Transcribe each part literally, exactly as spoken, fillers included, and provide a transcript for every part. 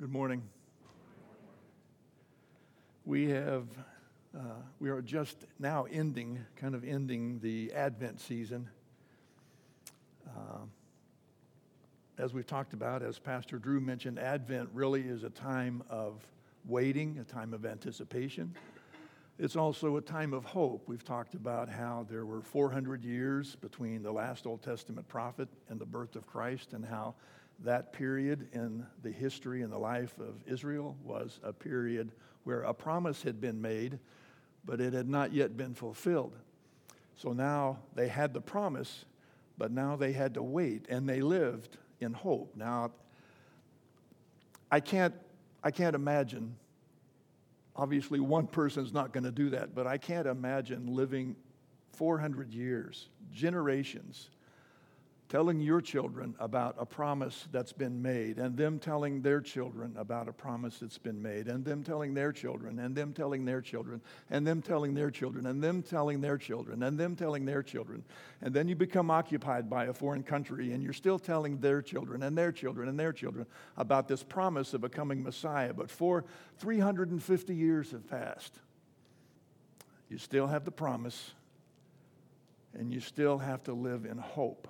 Good morning. We have, uh, we are just now ending, kind of ending the Advent season. Uh, as we've talked about, as Pastor Drew mentioned, Advent really is a time of waiting, a time of anticipation. It's also a time of hope. We've talked about how there were four hundred years between the last Old Testament prophet and the birth of Christ, and how that period in the history and the life of Israel was a period where a promise had been made, but it had not yet been fulfilled. So now they had the promise, but now they had to wait, and they lived in hope. Now, I can't, I can't imagine, obviously one person's not going to do that, but I can't imagine living four hundred years, generations, telling your children about a promise that's been made, and them telling their children about a promise that's been made, and them telling their children, and them telling their children, and them telling their children, and them telling their children, and them telling their children. And then you become occupied by a foreign country, and you're still telling their children, and their children, and their children about this promise of a coming Messiah. But for three hundred fifty years have passed. You still have the promise, and you still have to live in hope.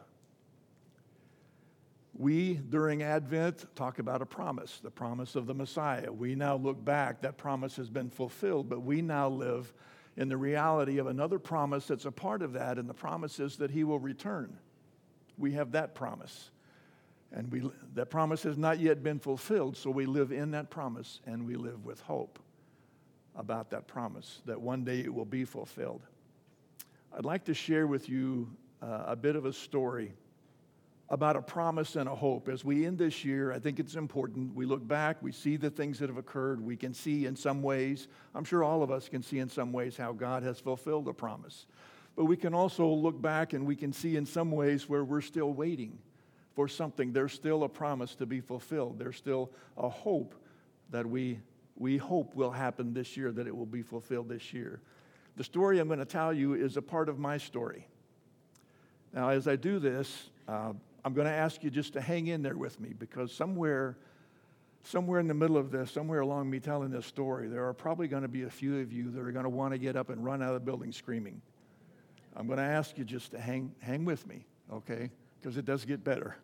We, during Advent, talk about a promise, the promise of the Messiah. We now look back, that promise has been fulfilled, but we now live in the reality of another promise that's a part of that, and the promise is that he will return. We have that promise, and we that promise has not yet been fulfilled, so we live in that promise, and we live with hope about that promise, that one day it will be fulfilled. I'd like to share with you uh, a bit of a story about a promise and a hope. As we end this year, I think it's important. We look back, we see the things that have occurred. We can see in some ways, I'm sure all of us can see in some ways how God has fulfilled a promise. But we can also look back and we can see in some ways where we're still waiting for something. There's still a promise to be fulfilled. There's still a hope that we, we hope will happen this year, that it will be fulfilled this year. The story I'm going to tell you is a part of my story. Now, as I do this, uh, I'm going to ask you just to hang in there with me, because somewhere, somewhere in the middle of this, somewhere along me telling this story, there are probably going to be a few of you that are going to want to get up and run out of the building screaming. I'm going to ask you just to hang, hang with me, okay? Because it does get better.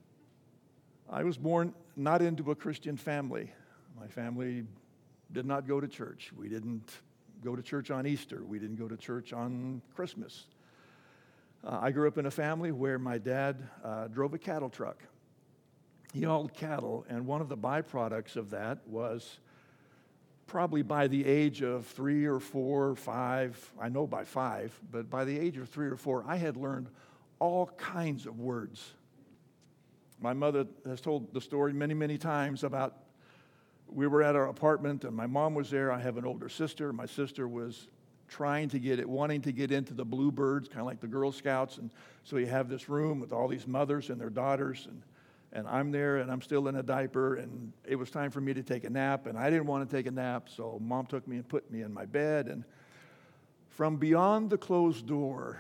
I was born not into a Christian family. My family did not go to church. We didn't go to church on Easter. We didn't go to church on Christmas. Uh, I grew up in a family where my dad uh, drove a cattle truck. He hauled cattle, and one of the byproducts of that was probably by the age of three or four or five, I know by five, but by the age of three or four, I had learned all kinds of words. My mother has told the story many, many times about we were at our apartment, and my mom was there. I have an older sister. My sister was trying to get it, wanting to get into the Bluebirds, kind of like the Girl Scouts. And so you have this room with all these mothers and their daughters, and, and I'm there, and I'm still in a diaper, and it was time for me to take a nap, and I didn't want to take a nap, so Mom took me and put me in my bed, and from beyond the closed door,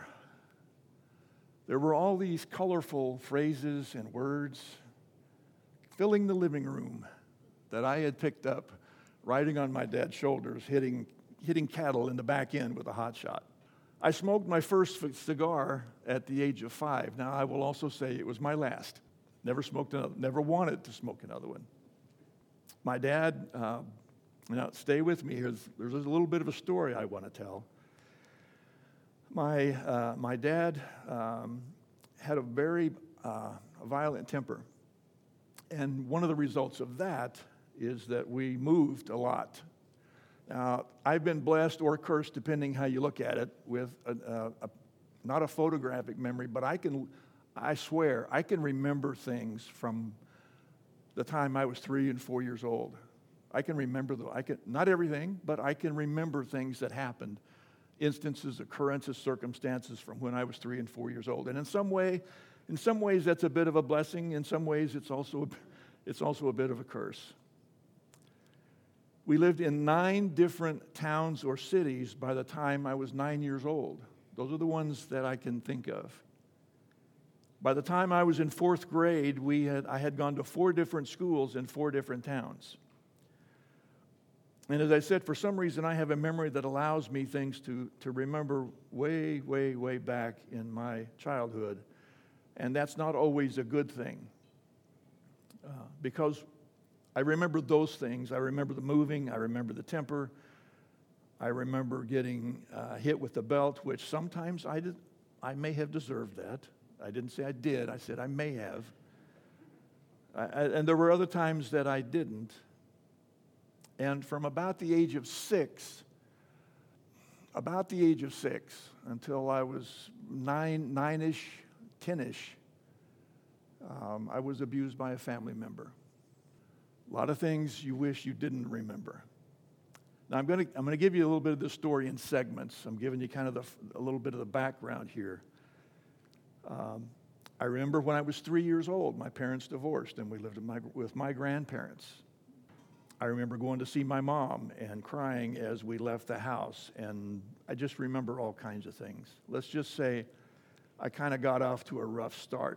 there were all these colorful phrases and words filling the living room that I had picked up, riding on my dad's shoulders, hitting hitting cattle in the back end with a hot shot. I smoked my first cigar at the age of five. Now, I will also say it was my last. Never smoked another, never wanted to smoke another one. My dad, uh, now stay with me here. There's a little bit of a story I want to tell. My, uh, my dad um, had a very uh, violent temper. And one of the results of that is that we moved a lot. Now, I've been blessed or cursed, depending how you look at it, with a, a, a, not a photographic memory, but I can, I swear, I can remember things from the time I was three and four years old. I can remember, the, I can, not everything, but I can remember things that happened, instances, occurrences, circumstances from when I was three and four years old. And in some way, in some ways, that's a bit of a blessing. In some ways, it's also, it's also a bit of a curse. We lived in nine different towns or cities by the time I was nine years old. Those are the ones that I can think of. By the time I was in fourth grade, we had, I had gone to four different schools in four different towns. And as I said, for some reason, I have a memory that allows me things to, to remember way, way, way back in my childhood. And that's not always a good thing. Uh, because I remember those things. I remember the moving. I remember the temper. I remember getting uh, hit with the belt, which sometimes I did. I may have deserved that. I didn't say I did. I said I may have. I, I, and there were other times that I didn't. And from about the age of six, about the age of six until I was nine, nine-ish, ten-ish, um, I was abused by a family member. A lot of things you wish you didn't remember. Now, I'm going to I'm going to give you a little bit of the story in segments. I'm giving you kind of the, a little bit of the background here. Um, I remember when I was three years old, my parents divorced, and we lived with my, with my grandparents. I remember going to see my mom and crying as we left the house, and I just remember all kinds of things. Let's just say I kind of got off to a rough start.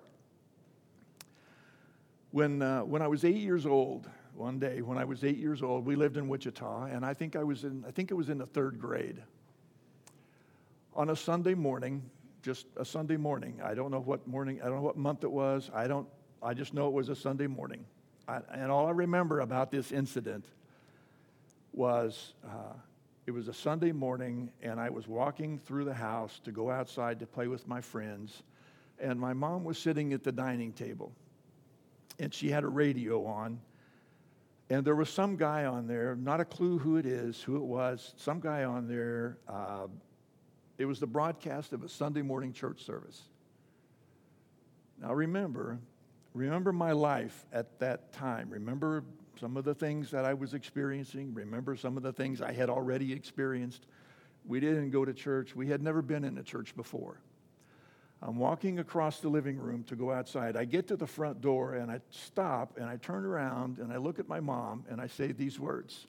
When uh, when I was eight years old, one day when I was eight years old, we lived in Wichita, and I think I was in I think it was in the third grade. On a Sunday morning, just a Sunday morning. I don't know what morning. I don't know what month it was. I don't. I just know it was a Sunday morning. I, and all I remember about this incident was uh, it was a Sunday morning, and I was walking through the house to go outside to play with my friends, and my mom was sitting at the dining table, and she had a radio on, and there was some guy on there, not a clue who it is, who it was, some guy on there. Uh, it was the broadcast of a Sunday morning church service. Now remember, Remember my life at that time. Remember some of the things that I was experiencing. Remember some of the things I had already experienced. We didn't go to church. We had never been in a church before. I'm walking across the living room to go outside. I get to the front door, and I stop, and I turn around, and I look at my mom, and I say these words.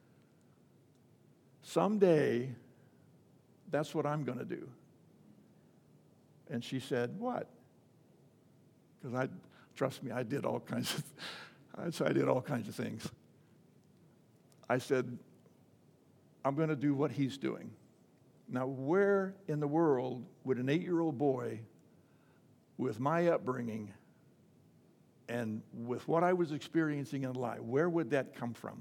Someday, that's what I'm going to do. And she said, what? Because I... Trust me, I did all kinds of, I did all kinds of things. I said, I'm going to do what he's doing. Now, where in the world would an eight-year-old boy with my upbringing and with what I was experiencing in life, where would that come from?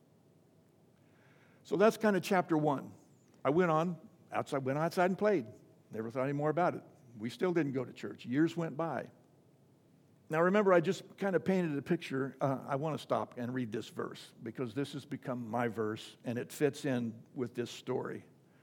So that's kind of chapter one. I went on, outside, went outside and played. Never thought any more about it. We still didn't go to church. Years went by. Now, remember, I just kind of painted a picture. Uh, I want to stop and read this verse because this has become my verse, and it fits in with this story.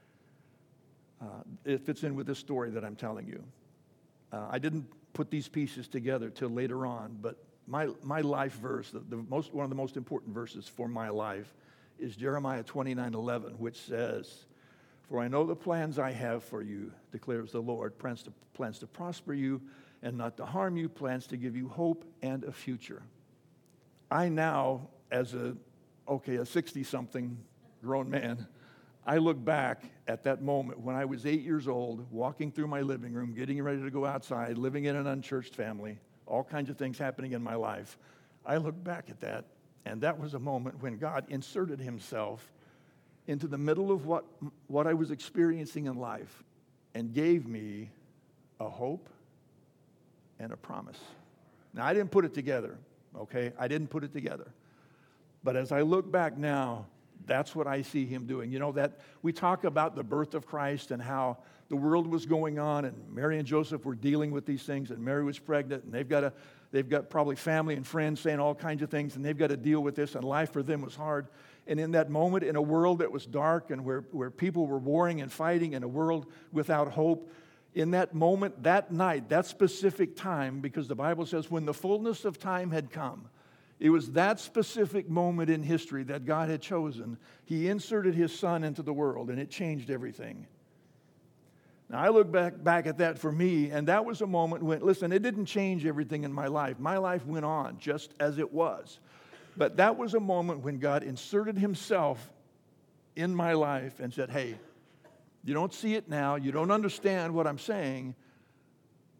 Uh, it fits in with this story that I'm telling you. Uh, I didn't put these pieces together till later on, but my my life verse, the, the most one of the most important verses for my life, is Jeremiah twenty-nine eleven, which says, "For I know the plans I have for you, declares the Lord, plans to plans to prosper you and not to harm you, plans to give you hope and a future." I now, as a, okay, a sixty-something grown man, I look back at that moment when I was eight years old, walking through my living room, getting ready to go outside, living in an unchurched family, all kinds of things happening in my life. I look back at that, and that was a moment when God inserted himself into the middle of what, what I was experiencing in life and gave me a hope and a promise. Now, I didn't put it together, okay? I didn't put it together. But as I look back now, that's what I see him doing. You know, that we talk about the birth of Christ and how the world was going on, and Mary and Joseph were dealing with these things, and Mary was pregnant, and they've got a, they've got probably family and friends saying all kinds of things, and they've got to deal with this, and life for them was hard. And in that moment, in a world that was dark and where, where people were warring and fighting, in a world without hope, in that moment, that night, that specific time, because the Bible says when the fullness of time had come, it was that specific moment in history that God had chosen. He inserted his son into the world, and it changed everything. Now, I look back, back at that for me, and that was a moment when, listen, it didn't change everything in my life. My life went on just as it was. But that was a moment when God inserted himself in my life and said, hey, you don't see it now, you don't understand what I'm saying,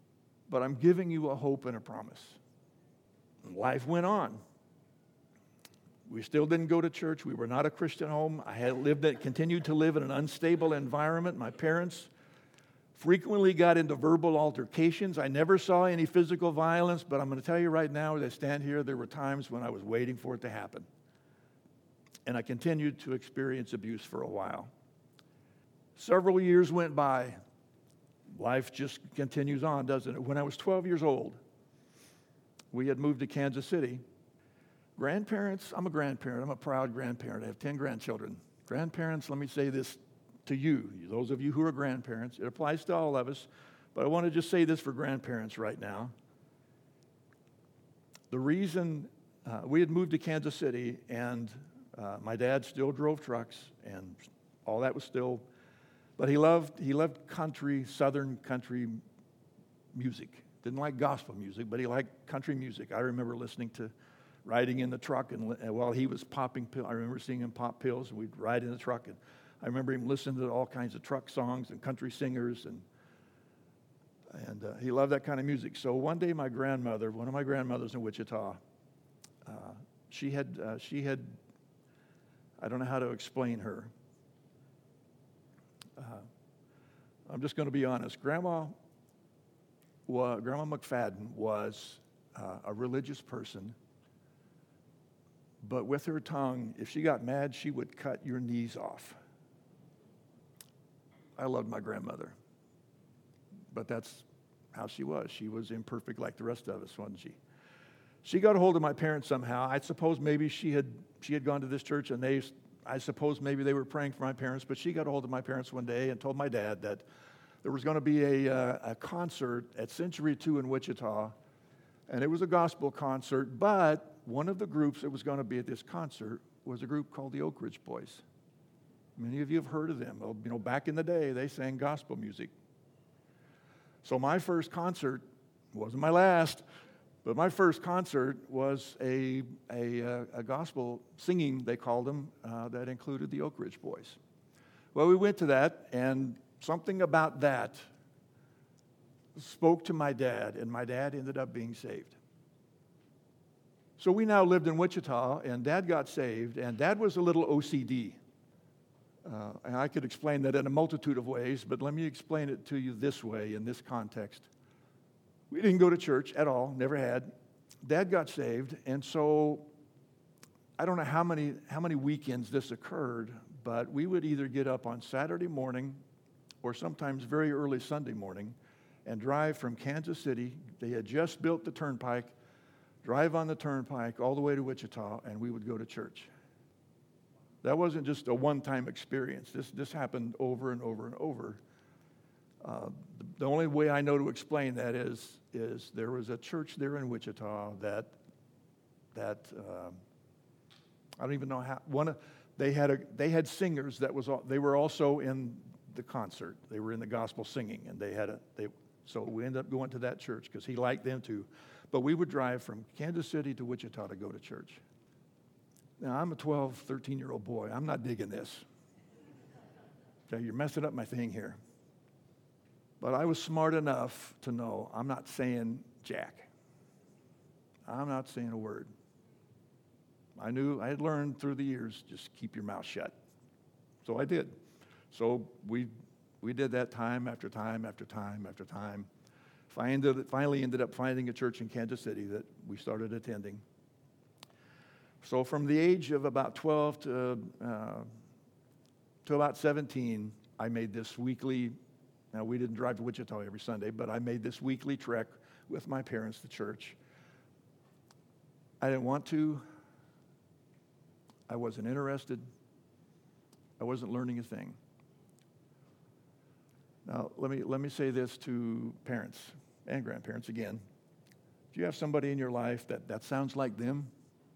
but I'm giving you a hope and a promise. Life went on. We still didn't go to church. We were not a Christian home. I had lived, continued to live in an unstable environment. My parents frequently got into verbal altercations. I never saw any physical violence, but I'm going to tell you right now, as I stand here, there were times when I was waiting for it to happen. And I continued to experience abuse for a while. Several years went by. Life just continues on, doesn't it? When I was twelve years old, we had moved to Kansas City. Grandparents, I'm a grandparent. I'm a proud grandparent. I have ten grandchildren. Grandparents, let me say this to you, those of you who are grandparents. It applies to all of us, but I want to just say this for grandparents right now. The reason uh, we had moved to Kansas City, and uh, my dad still drove trucks, and all that was still, but he loved he loved country, southern country music. Didn't like gospel music, but he liked country music. I remember listening to, riding in the truck, and, and while he was popping pills, I remember seeing him pop pills, and we'd ride in the truck, and I remember him listening to all kinds of truck songs and country singers, and and uh, he loved that kind of music. So one day, my grandmother, one of my grandmothers in Wichita, uh, she had uh, she had, I don't know how to explain her. Uh, I'm just going to be honest. Grandma, wa- Grandma McFadden was uh, a religious person, but with her tongue, if she got mad, she would cut your knees off. I loved my grandmother, but that's how she was. She was imperfect like the rest of us, wasn't she? She got a hold of my parents somehow. I suppose maybe she had she had gone to this church, and they, I suppose maybe they were praying for my parents, but she got a hold of my parents one day and told my dad that there was going to be a, uh, a concert at Century two in Wichita, and it was a gospel concert, but one of the groups that was going to be at this concert was a group called the Oak Ridge Boys. Many of you have heard of them. Well, you know, back in the day, they sang gospel music. So my first concert wasn't my last, but my first concert was a, a, a gospel singing, they called them, uh, that included the Oak Ridge Boys. Well, we went to that, and something about that spoke to my dad, and my dad ended up being saved. So we now lived in Wichita, and Dad got saved, and Dad was a little O C D. Uh, and I could explain that in a multitude of ways, but let me explain it to you this way, in this context. We didn't go to church at all, never had. Dad got saved, and so I don't know how many how many weekends this occurred, but we would either get up on Saturday morning or sometimes very early Sunday morning and drive from Kansas City. They had just built the turnpike, drive on the turnpike all the way to Wichita, and we would go to church. That wasn't just a one-time experience. This this happened over and over and over. Uh, the, the only way I know to explain that is is there was a church there in Wichita that that uh, I don't even know how one of, they had a they had singers that was they were also in the concert. They were in the gospel singing, and they had a they so we ended up going to that church because he liked them too. But we would drive from Kansas City to Wichita to go to church. Now, I'm a twelve, thirteen-year-old boy. I'm not digging this. Okay, you're messing up my thing here. But I was smart enough to know I'm not saying jack. I'm not saying a word. I knew, I had learned through the years, just keep your mouth shut. So I did. So we we did that time after time after time after time. I ended, finally ended up finding a church in Kansas City that we started attending. So from the age of about twelve to, uh, to about seventeen, I made this weekly, now we didn't drive to Wichita every Sunday, but I made this weekly trek with my parents to church. I didn't want to. I wasn't interested. I wasn't learning a thing. Now, let me, let me say this to parents and grandparents again. If you have somebody in your life that, that sounds like them,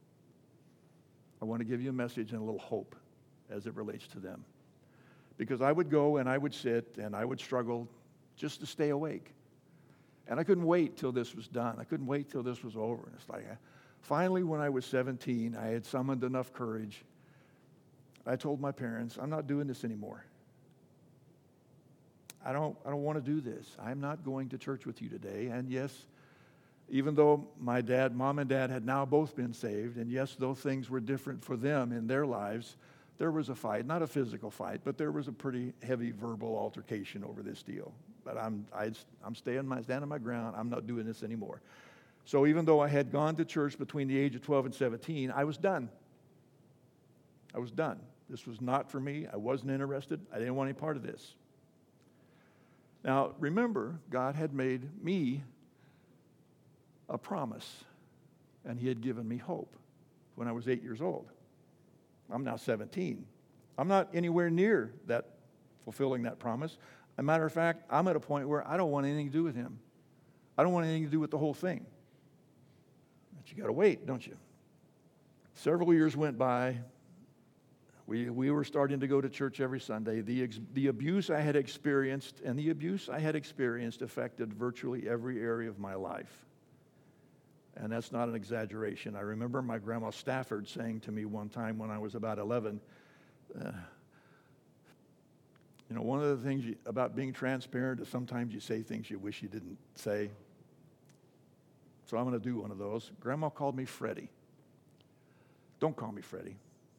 I want to give you a message and a little hope as it relates to them. Because I would go and I would sit and I would struggle just to stay awake. And I couldn't wait till this was done. I couldn't wait till this was over. And it's like, finally, when I was seventeen, I had summoned enough courage. I told my parents, I'm not doing this anymore. I don't, I don't want to do this. I'm not going to church with you today. And yes, even though my dad, mom and dad had now both been saved, and yes, though things were different for them in their lives, there was a fight, not a physical fight, but there was a pretty heavy verbal altercation over this deal. But I'm, I, I'm staying my, standing my ground. I'm not doing this anymore. So even though I had gone to church between the age of twelve and seventeen, I was done. I was done. This was not for me. I wasn't interested. I didn't want any part of this. Now, remember, God had made me a promise, and he had given me hope when I was eight years old. I'm now seventeen. I'm not anywhere near that, fulfilling that promise. As a matter of fact, I'm at a point where I don't want anything to do with him. I don't want anything to do with the whole thing. But you got to wait, don't you? Several years went by. We, we were starting to go to church every Sunday. The, ex, the abuse I had experienced, and the abuse I had experienced affected virtually every area of my life. And that's not an exaggeration. I remember my grandma Stafford saying to me one time when I was about eleven, uh, you know, one of the things you, about being transparent is sometimes you say things you wish you didn't say. So I'm going to do one of those. Grandma called me Freddie. Don't call me Freddie.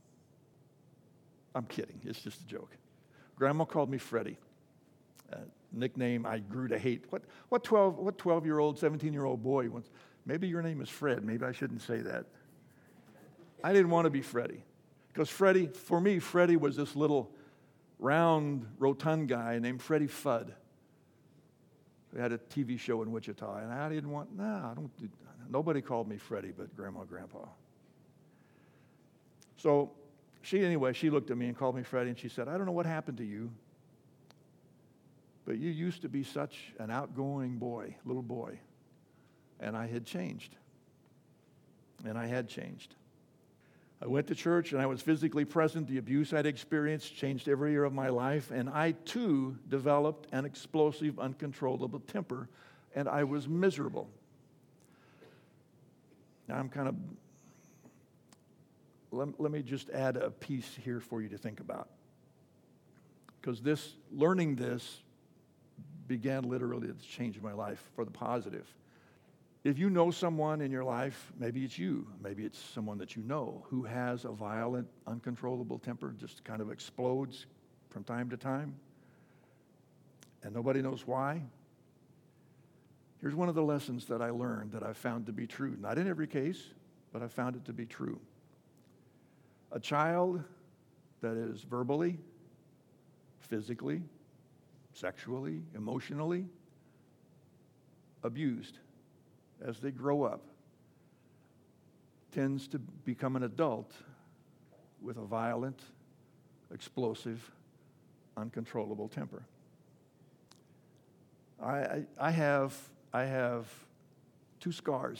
I'm kidding. It's just a joke. Grandma called me Freddie. Uh, nickname I grew to hate. What what twelve what twelve-year-old, seventeen-year-old boy wants? Maybe your name is Fred. Maybe I shouldn't say that. I didn't want to be Freddie. Because Freddie, for me, Freddie was this little round, rotund guy named Freddie Fudd. We had a T V show in Wichita, and I didn't want, no, nah, I don't do, nobody called me Freddie but Grandma and Grandpa. So she, anyway, she looked at me and called me Freddie, and she said, I don't know what happened to you, but you used to be such an outgoing boy, little boy. And I had changed. And I had changed. I went to church and I was physically present. The abuse I'd experienced changed every year of my life. And I too developed an explosive, uncontrollable temper. And I was miserable. Now I'm kind of, let, let me just add a piece here for you to think about. Because this, learning this began literally to change my life for the positive. If you know someone in your life, maybe it's you, maybe it's someone that you know, who has a violent, uncontrollable temper, just kind of explodes from time to time, and nobody knows why. Here's one of the lessons that I learned that I found to be true. Not in every case, but I found it to be true. A child that is verbally, physically, sexually, emotionally abused as they grow up tends to become an adult with a violent, explosive, uncontrollable temper. I, I, I have I have two scars.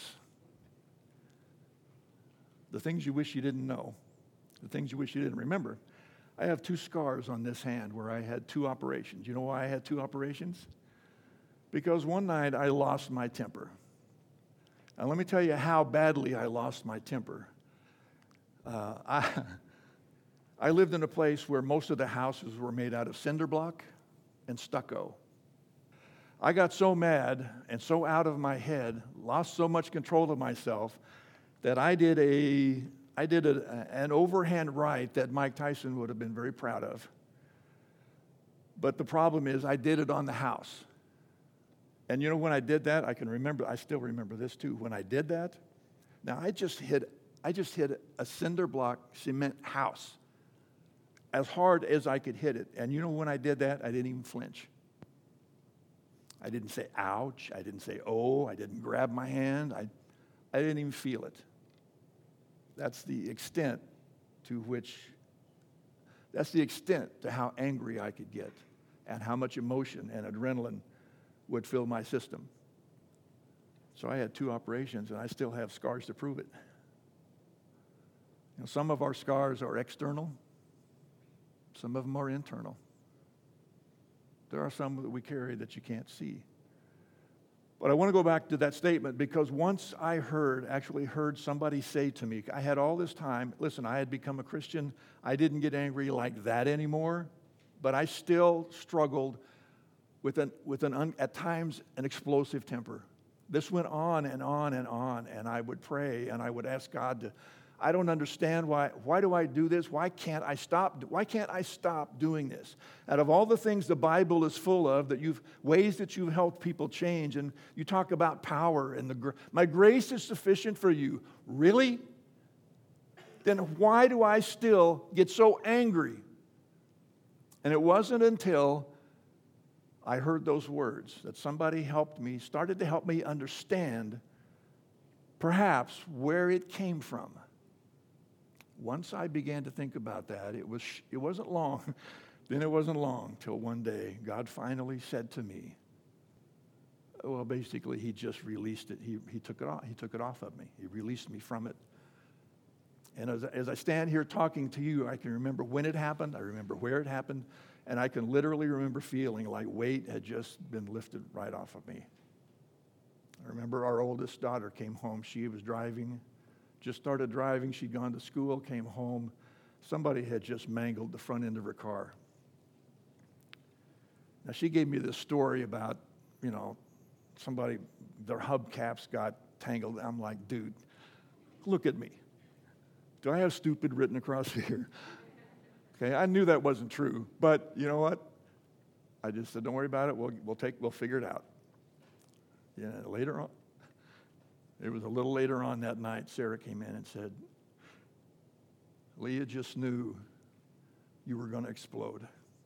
The things you wish you didn't know, the things you wish you didn't remember. I have two scars on this hand where I had two operations. You know why I had two operations? Because one night I lost my temper. And let me tell you how badly I lost my temper. Uh, I, I lived in a place where most of the houses were made out of cinder block and stucco. I got so mad and so out of my head, lost so much control of myself, that I did a I did a, an overhand right that Mike Tyson would have been very proud of. But the problem is I did it on the house. And you know, when I did that, I can remember, I still remember this too. When I did that, now I just hit, I just hit a cinder block cement house as hard as I could hit it. And you know, when I did that, I didn't even flinch. I didn't say, ouch. I didn't say, oh. I didn't grab my hand. I, I didn't even feel it. That's the extent to which, that's the extent to how angry I could get and how much emotion and adrenaline would fill my system. So I had two operations, and I still have scars to prove it. You know, some of our scars are external. Some of them are internal. There are some that we carry that you can't see. But I want to go back to that statement because once I heard, actually heard somebody say to me, I had all this time, listen, I had become a Christian. I didn't get angry like that anymore, but I still struggled with an, with an un, at times an explosive temper. This went on and on and on, and I would pray and I would ask God to, I don't understand why, why do I do this? Why can't I stop? Why can't I stop doing this? Out of all the things the Bible is full of, that you've, ways that you've helped people change, and you talk about power and the, my grace is sufficient for you. Really? Then why do I still get so angry? And it wasn't until I heard those words that somebody helped me, started to help me understand perhaps where it came from. Once I began to think about that, it, was, it wasn't long. Then it wasn't long till one day God finally said to me, well, basically, he just released it. He, he, took it off, he took it off of me. He released me from it. And as, as I stand here talking to you, I can remember when it happened. I remember where it happened. And I can literally remember feeling like weight had just been lifted right off of me. I remember our oldest daughter came home. She was driving, just started driving. She'd gone to school, came home. Somebody had just mangled the front end of her car. Now, she gave me this story about, you know, somebody, their hubcaps got tangled. I'm like, dude, look at me. Do I have stupid written across here? Okay, I knew that wasn't true, but you know what? I just said, don't worry about it. We'll, we'll take, we'll figure it out. Yeah, later on, it was a little later on that night, Sarah came in and said, Leah just knew you were going to explode.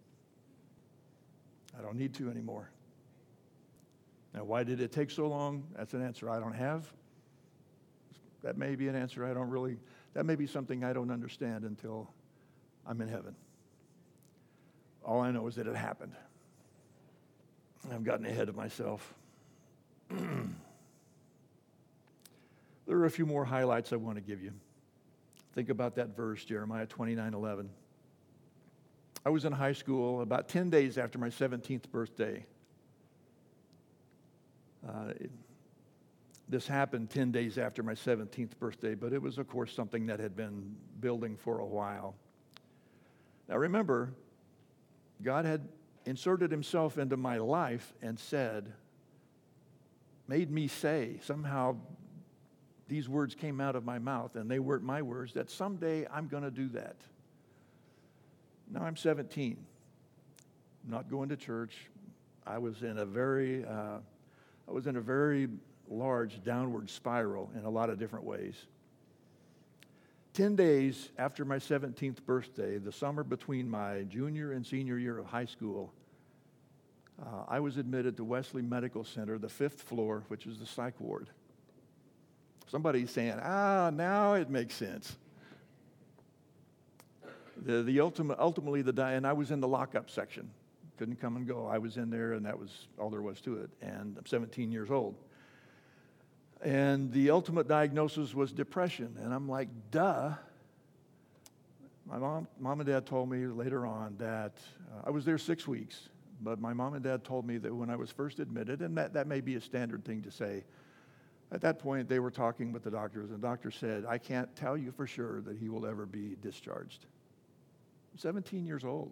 I don't need to anymore. Now, why did it take so long? That's an answer I don't have. That may be an answer I don't really, that may be something I don't understand until I'm in heaven. All I know is that it happened. I've gotten ahead of myself. There are a few more highlights I want to give you. Think about that verse, Jeremiah twenty-nine eleven. I was in high school about ten days after my seventeenth birthday. Uh, it, this happened ten days after my seventeenth birthday, but it was, of course, something that had been building for a while. Now, remember, God had inserted himself into my life and said, made me say, somehow these words came out of my mouth, and they weren't my words, that someday I'm going to do that. Now I'm seventeen, not going to church. I was in a very, uh, I was in a very large downward spiral in a lot of different ways. Ten days after my seventeenth birthday, the summer between my junior and senior year of high school, uh, I was admitted to Wesley Medical Center, the fifth floor, which is the psych ward. Somebody's saying, ah, now it makes sense. The, the ultimate, ultimately, the di- and I was in the lockup section. Couldn't come and go. I was in there, and that was all there was to it. And I'm seventeen years old. And the ultimate diagnosis was depression. And I'm like, duh. My mom, mom and dad told me later on that uh, I was there six weeks. But my mom and dad told me that when I was first admitted, and that, that may be a standard thing to say, at that point they were talking with the doctors, and the doctor said, I can't tell you for sure that he will ever be discharged. I'm seventeen years old.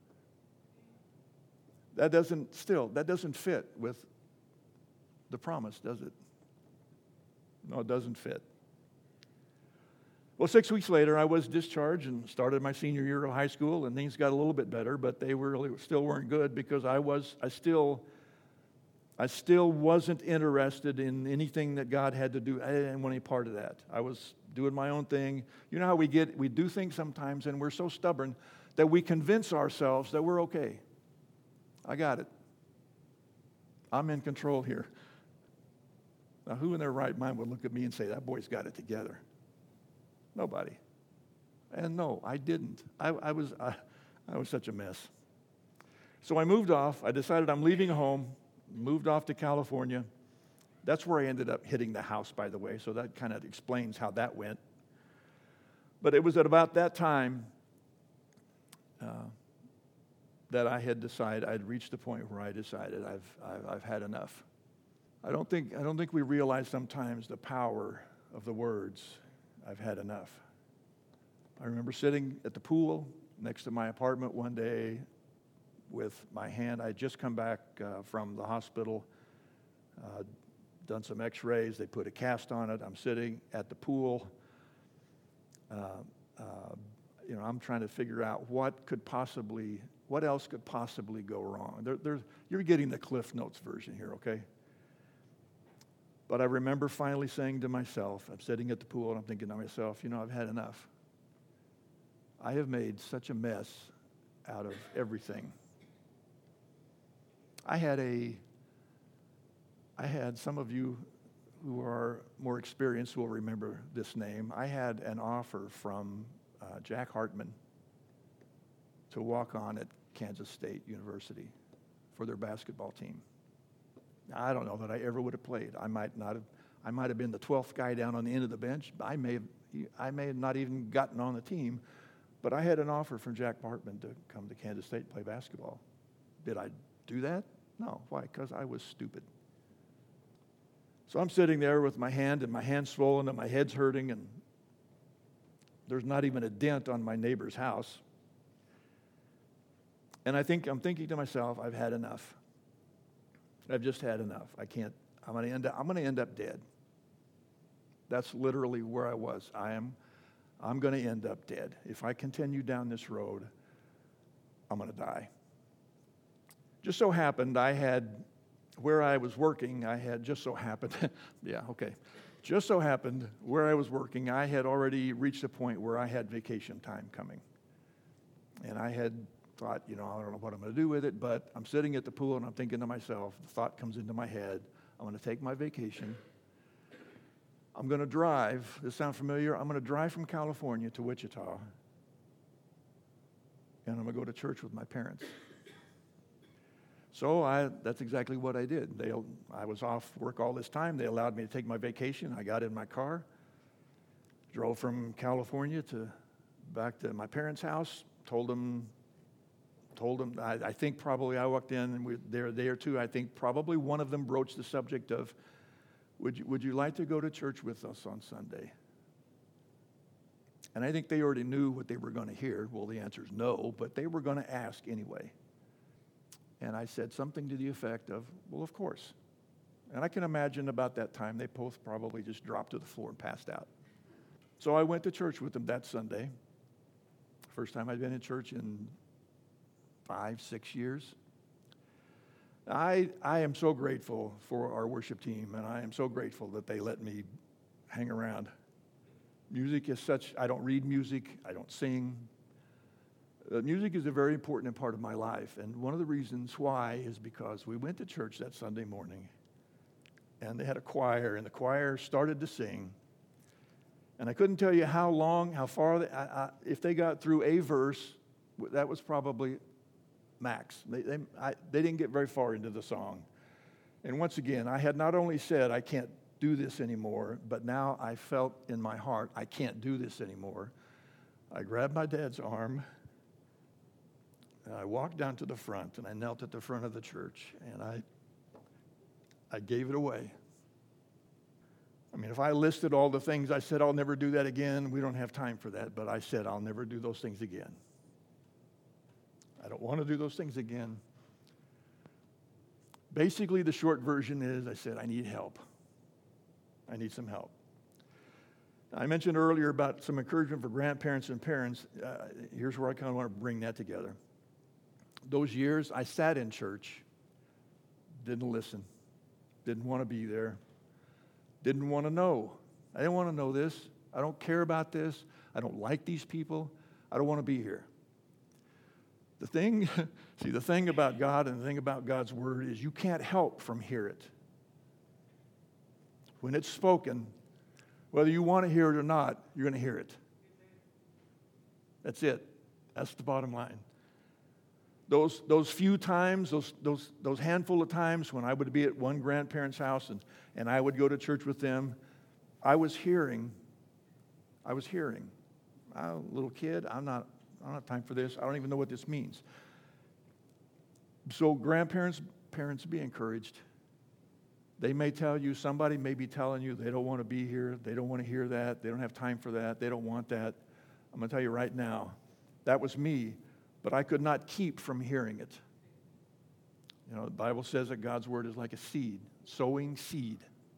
That doesn't, still, that doesn't fit with the promise, does it? No, it doesn't fit. Well, six weeks later, I was discharged and started my senior year of high school, and things got a little bit better, but they were really still weren't good because I was, I still, I still wasn't interested in anything that God had to do. I didn't want any part of that. I was doing my own thing. You know how we get, we do things sometimes, and we're so stubborn that we convince ourselves that we're okay. I got it. I'm in control here. Now, who in their right mind would look at me and say, that boy's got it together? Nobody. And no, I didn't. I, I was I, I was such a mess. So I moved off. I decided I'm leaving home, moved off to California. That's where I ended up hitting the house, by the way, so that kind of explains how that went. But it was at about that time uh, that I had decided, I'd reached the point where I decided I've, I've, I've had enough. I don't think I don't think we realize sometimes the power of the words, I've had enough. I remember sitting at the pool next to my apartment one day, with my hand. I had just come back uh, from the hospital, uh, done some x-rays. They put a cast on it. I'm sitting at the pool. Uh, uh, you know, I'm trying to figure out what could possibly, what else could possibly go wrong. There, there's, you're getting the Cliff Notes version here, okay? But I remember finally saying to myself, I'm sitting at the pool and I'm thinking to myself, you know, I've had enough. I have made such a mess out of everything. I had a, I had, some of you who are more experienced will remember this name. I had an offer from uh, Jack Hartman to walk on at Kansas State University for their basketball team. I don't know that I ever would have played. I might not have, I might have been the twelfth guy down on the end of the bench. I may have, I may have not even gotten on the team, but I had an offer from Jack Hartman to come to Kansas State and play basketball. Did I do that? No. Why? Because I was stupid. So I'm sitting there with my hand and my hand's swollen and my head's hurting, and there's not even a dent on my neighbor's house. And I think I'm thinking to myself, I've had enough. I've just had enough. I can't, I'm going to end up, I'm going to end up dead. That's literally where I was. I am, I'm going to end up dead. If I continue down this road, I'm going to die. Just so happened, I had, where I was working, I had just so happened, yeah, okay. Just so happened, where I was working, I had already reached a point where I had vacation time coming. And I had thought, you know, I don't know what I'm going to do with it, but I'm sitting at the pool and I'm thinking to myself, the thought comes into my head, I'm going to take my vacation. I'm going to drive, does this sound familiar? I'm going to drive from California to Wichita, and I'm going to go to church with my parents. So I, that's exactly what I did. They, I was off work all this time. They allowed me to take my vacation. I got in my car, drove from California to back to my parents' house, told them, told them, I, I think probably I walked in and we, they were there too. I think probably one of them broached the subject of, would you, would you like to go to church with us on Sunday? And I think they already knew what they were going to hear. Well, the answer is no, but they were going to ask anyway. And I said something to the effect of, well, of course. And I can imagine about that time, they both probably just dropped to the floor and passed out. So I went to church with them that Sunday. First time I'd been in church in five, six years. I, I am so grateful for our worship team, and I am so grateful that they let me hang around. Music is such, I don't read music, I don't sing. Uh, music is a very important part of my life, and one of the reasons why is because we went to church that Sunday morning, and they had a choir, and the choir started to sing, and I couldn't tell you how long, how far, they, I, I, if they got through a verse, that was probably max. They, they, I, they didn't get very far into the song. And once again, I had not only said, I can't do this anymore, but now I felt in my heart, I can't do this anymore. I grabbed my dad's arm, and I walked down to the front, and I knelt at the front of the church, and I, I gave it away. I mean, if I listed all the things I said, I'll never do that again, we don't have time for that, but I said, I'll never do those things again. I don't want to do those things again. Basically, the short version is I said, I need help. I need some help. I mentioned earlier about some encouragement for grandparents and parents. Uh, here's where I kind of want to bring that together. Those years, I sat in church, didn't listen, didn't want to be there, didn't want to know. I didn't want to know this. I don't care about this. I don't like these people. I don't want to be here. The thing, see, the thing about God and the thing about God's word is you can't help from hear it. When it's spoken, whether you want to hear it or not, you're going to hear it. That's it. That's the bottom line. Those, those few times, those, those, those handful of times when I would be at one grandparent's house and, and I would go to church with them, I was hearing, I was hearing. I'm a little kid, I'm not, I don't have time for this. I don't even know what this means. So grandparents, parents, be encouraged. They may tell you, somebody may be telling you they don't want to be here. They don't want to hear that. They don't have time for that. They don't want that. I'm going to tell you right now, that was me, but I could not keep from hearing it. You know, the Bible says that God's word is like a seed, sowing seed.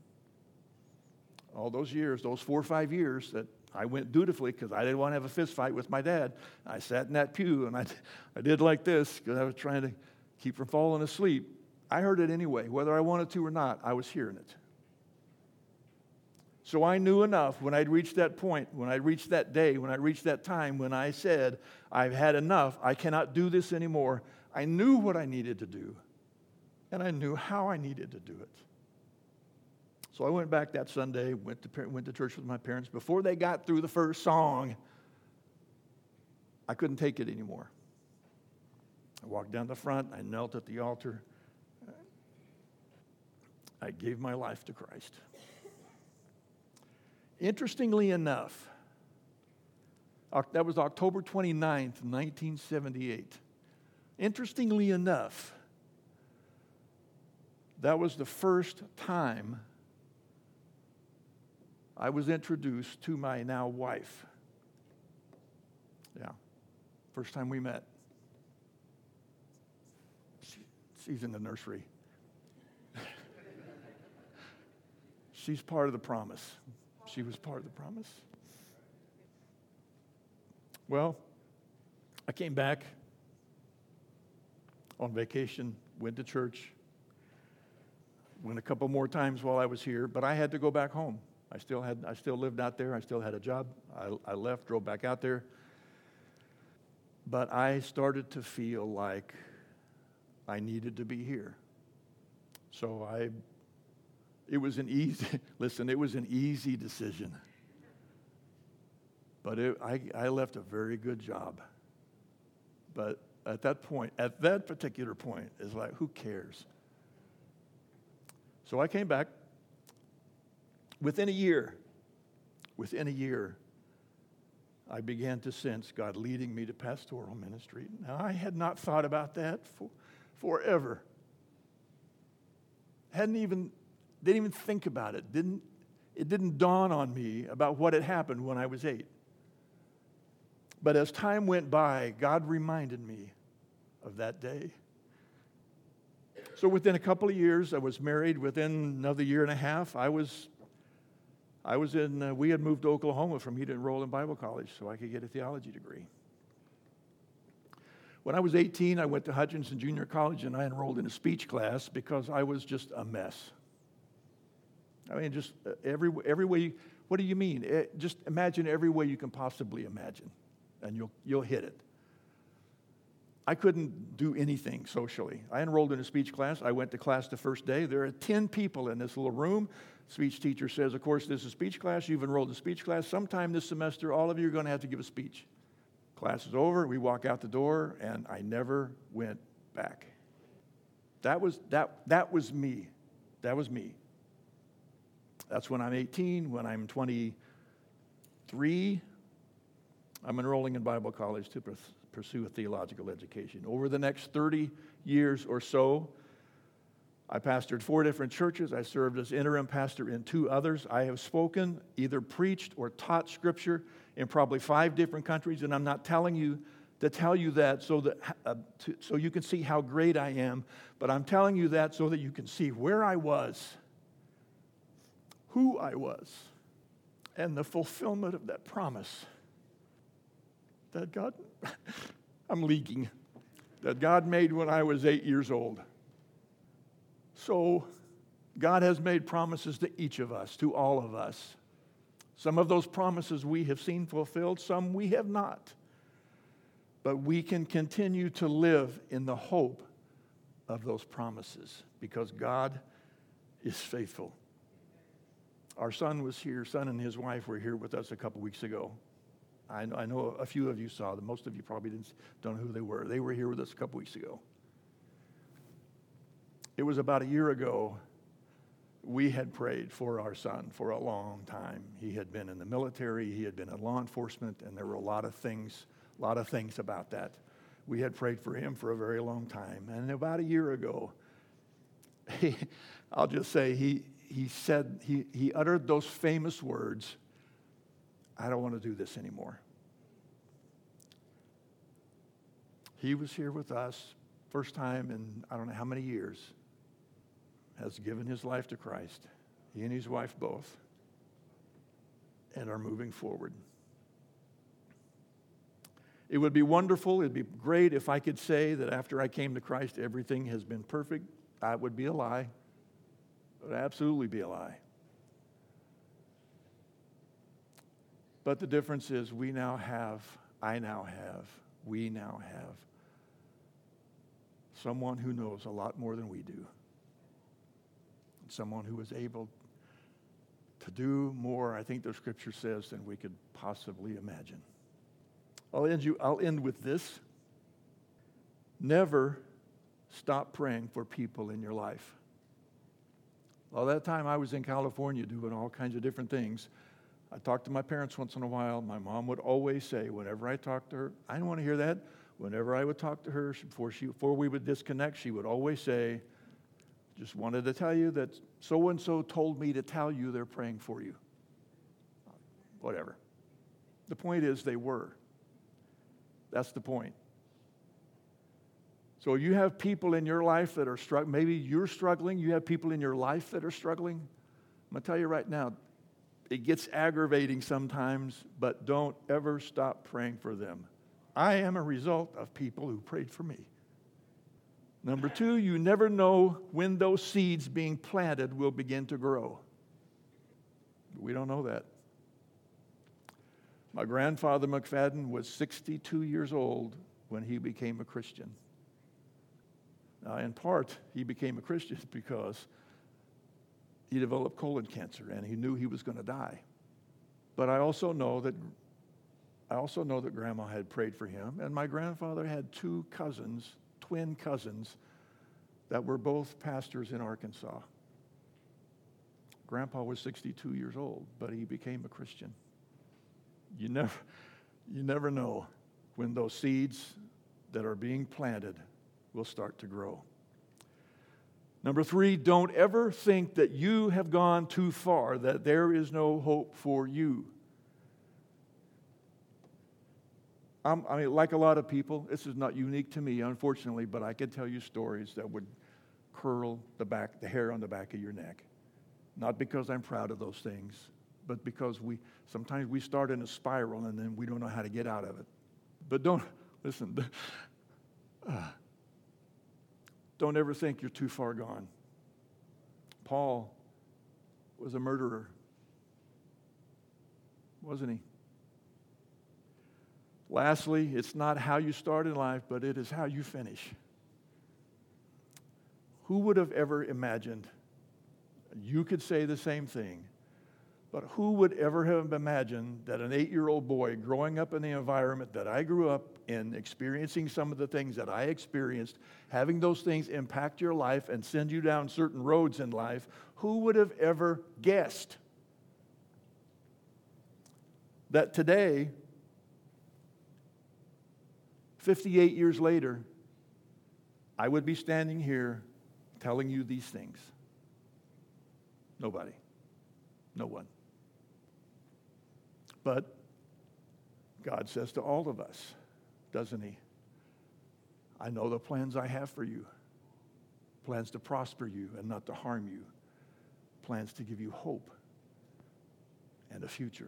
All those years, those four or five years that I went dutifully because I didn't want to have a fist fight with my dad. I sat in that pew and I, I did like this because I was trying to keep from falling asleep. I heard it anyway. Whether I wanted to or not, I was hearing it. So I knew enough when I'd reached that point, when I reached that day, when I reached that time, when I said, I've had enough, I cannot do this anymore. I knew what I needed to do, and I knew how I needed to do it. So I went back that Sunday, went to, went to church with my parents. Before they got through the first song, I couldn't take it anymore. I walked down the front, I knelt at the altar. I gave my life to Christ. Interestingly enough, that was October twenty-ninth, nineteen seventy-eight. Interestingly enough, that was the first time I was introduced to my now wife. Yeah, first time we met. She, she's in the nursery. She's part of the promise. She was part of the promise. Well, I came back on vacation, went to church, went a couple more times while I was here, but I had to go back home. I still had, I still lived out there. I still had a job. I, I left, drove back out there. But I started to feel like I needed to be here. So I, it was an easy, listen, it was an easy decision. But it, I, I left a very good job. But at that point, at that particular point, it's like, who cares? So I came back. Within a year, within a year, I began to sense God leading me to pastoral ministry. Now, I had not thought about that for, forever. Hadn't even, didn't even think about it. Didn't, it didn't dawn on me about what had happened when I was eight. But as time went by, God reminded me of that day. So within a couple of years, I was married. Within another year and a half, I was I was in, uh, we had moved to Oklahoma for me to enroll in Bible college so I could get a theology degree. When I was eighteen, I went to Hutchinson Junior College and I enrolled in a speech class because I was just a mess. I mean, just uh, every, every way, you, what do you mean? It, just imagine every way you can possibly imagine and you'll, you'll hit it. I couldn't do anything socially. I enrolled in a speech class. I went to class the first day. There are ten people in this little room. Speech teacher says, of course, this is a speech class. You've enrolled in speech class. Sometime this semester, all of you are going to have to give a speech. Class is over. We walk out the door, and I never went back. That was, that, that was me. That was me. That's when I'm eighteen. When I'm twenty-three, I'm enrolling in Bible college to pursue a theological education. Over the next thirty years or so, I pastored four different churches. I served as interim pastor in two others. I have spoken, either preached or taught Scripture in probably five different countries, and I'm not telling you to tell you that so that uh, to, so you can see how great I am, but I'm telling you that so that you can see where I was, who I was, and the fulfillment of that promise that God, I'm leaking, that God made when I was eight years old. So God has made promises to each of us, to all of us. Some of those promises we have seen fulfilled, some we have not. But we can continue to live in the hope of those promises because God is faithful. Our son was here, son and his wife were here with us a couple weeks ago. I know, I know a few of you saw them. Most of you probably didn't, don't know who they were. They were here with us a couple weeks ago. It was about a year ago, we had prayed for our son for a long time. He had been in the military, he had been in law enforcement, and there were a lot of things, a lot of things about that. We had prayed for him for a very long time. And about a year ago, he, I'll just say, he he said, he, he uttered those famous words, I don't want to do this anymore. He was here with us first time in I don't know how many years, has given his life to Christ. He and his wife both, and are moving forward. It would be wonderful, it'd be great if I could say that after I came to Christ, everything has been perfect. That would be a lie. It would absolutely be a lie. But the difference is we now have, I now have, we now have someone who knows a lot more than we do. Someone who is able to do more, I think the scripture says, than we could possibly imagine. I'll end you, I'll end with this. Never stop praying for people in your life. All that time I was in California doing all kinds of different things. I talked to my parents once in a while. My mom would always say, whenever I talked to her, I didn't want to hear that. Whenever I would talk to her, before, she, before we would disconnect, she would always say, just wanted to tell you that so-and-so told me to tell you they're praying for you. Whatever. The point is they were. That's the point. So you have people in your life that are struggling. Maybe you're struggling. You have people in your life that are struggling. I'm going to tell you right now, it gets aggravating sometimes, but don't ever stop praying for them. I am a result of people who prayed for me. Number two, you never know when those seeds being planted will begin to grow. We don't know that. My grandfather McFadden was sixty-two years old when he became a Christian. Now, in part, he became a Christian because he developed colon cancer and he knew he was going to die. But I also know that I also know that Grandma had prayed for him, and my grandfather had two cousins, twin cousins, that were both pastors in Arkansas. Grandpa was sixty-two years old, but he became a Christian. You never, you never know when those seeds that are being planted will start to grow. Number three, don't ever think that you have gone too far, that there is no hope for you. I'm, I mean, like a lot of people, this is not unique to me, unfortunately, but I could tell you stories that would curl the back, the hair on the back of your neck. Not because I'm proud of those things, but because we sometimes we start in a spiral and then we don't know how to get out of it. But don't, listen, uh, don't ever think you're too far gone. Paul was a murderer, wasn't he? Lastly, it's not how you start in life, but it is how you finish. Who would have ever imagined? You could say the same thing, but who would ever have imagined that an eight-year-old boy growing up in the environment that I grew up in, experiencing some of the things that I experienced, having those things impact your life and send you down certain roads in life, who would have ever guessed that today, fifty-eight years later, I would be standing here telling you these things? Nobody. No one. But God says to all of us, doesn't he? I know the plans I have for you. Plans to prosper you and not to harm you. Plans to give you hope and a future.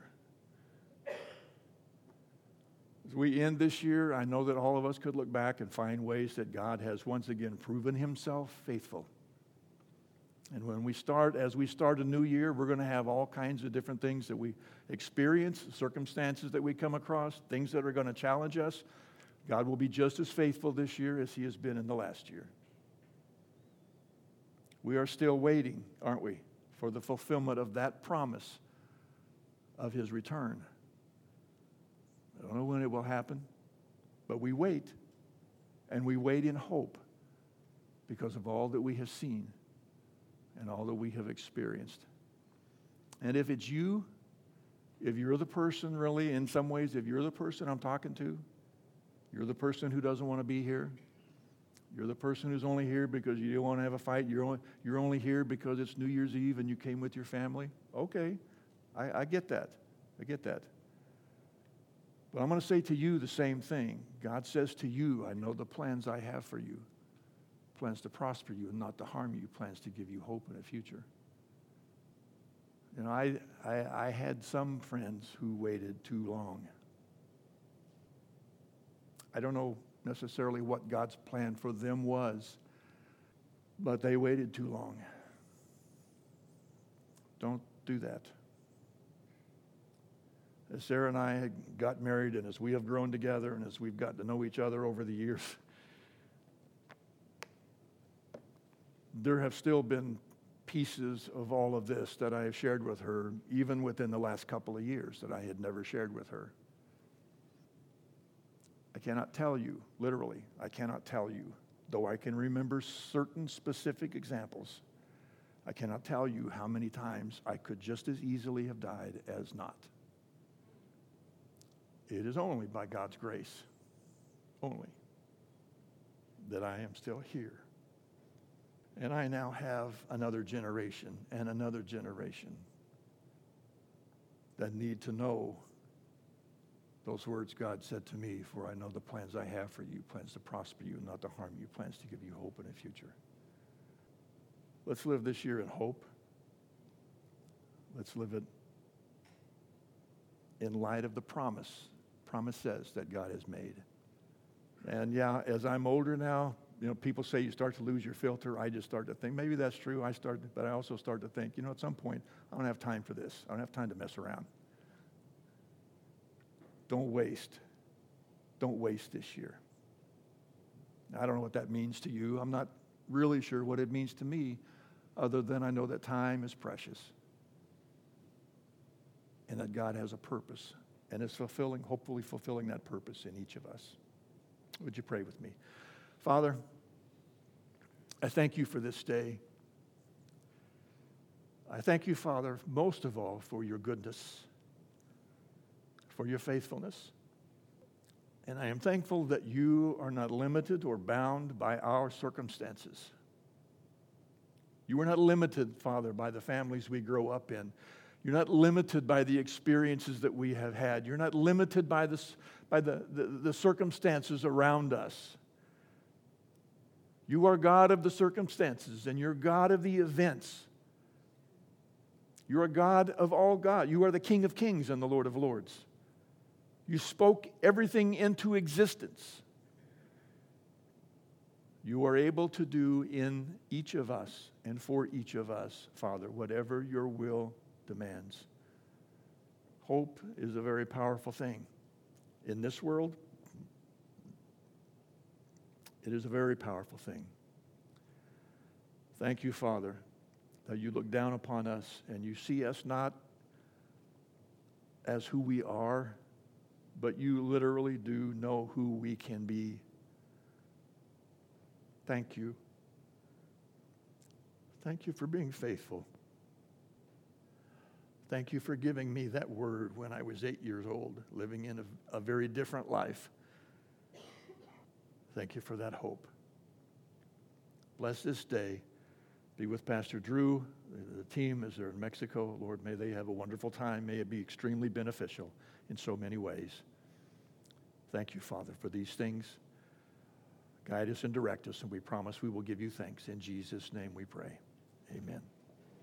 As we end this year, I know that all of us could look back and find ways that God has once again proven himself faithful. And when we start, as we start a new year, we're going to have all kinds of different things that we experience, circumstances that we come across, things that are going to challenge us. God will be just as faithful this year as he has been in the last year. We are still waiting, aren't we, for the fulfillment of that promise of his return. I don't know when it will happen, but we wait, and we wait in hope because of all that we have seen and all that we have experienced. And if it's you, if you're the person really, in some ways, if you're the person I'm talking to, you're the person who doesn't want to be here, you're the person who's only here because you don't want to have a fight, you're only, you're only here because it's New Year's Eve and you came with your family, okay, I, I get that. I get that. But I'm going to say to you the same thing. God says to you, I know the plans I have for you. plans to prosper you and not to harm you, plans to give you hope and a future. You know, I, I, I had some friends who waited too long. I don't know necessarily what God's plan for them was, but they waited too long. Don't do that. As Sarah and I got married, and as we have grown together, and as we've gotten to know each other over the years, there have still been pieces of all of this that I have shared with her, even within the last couple of years, that I had never shared with her. I cannot tell you, literally, I cannot tell you, though I can remember certain specific examples, I cannot tell you how many times I could just as easily have died as not. It is only by God's grace, only, that I am still here. And I now have another generation and another generation that need to know those words God said to me, for I know the plans I have for you, plans to prosper you, not to harm you, plans to give you hope and a future. Let's live this year in hope. Let's live it in light of the promise, promises that God has made. And yeah, as I'm older now, you know, people say you start to lose your filter. I just start to think, maybe that's true. I start, but I also start to think, you know, at some point, I don't have time for this. I don't have time to mess around. Don't waste. Don't waste this year. I don't know what that means to you. I'm not really sure what it means to me, other than I know that time is precious and that God has a purpose and is fulfilling, hopefully fulfilling that purpose in each of us. Would you pray with me? Father, I thank you for this day. I thank you, Father, most of all for your goodness, for your faithfulness. And I am thankful that you are not limited or bound by our circumstances. You are not limited, Father, by the families we grow up in. You're not limited by the experiences that we have had. You're not limited by, this, by the, the, the circumstances around us. You are God of the circumstances, and you're God of the events. You are God of all God. You are the King of kings and the Lord of lords. You spoke everything into existence. You are able to do in each of us and for each of us, Father, whatever your will demands. Hope is a very powerful thing. In this world, it is a very powerful thing. Thank you, Father, that you look down upon us and you see us not as who we are, but you literally do know who we can be. Thank you. Thank you for being faithful. Thank you for giving me that word when I was eight years old, living in a, a very different life. Thank you for that hope. Bless this day. Be with Pastor Drew, the team as they're in Mexico. Lord, may they have a wonderful time. May it be extremely beneficial in so many ways. Thank you, Father, for these things. Guide us and direct us, and we promise we will give you thanks. In Jesus' name we pray. Amen.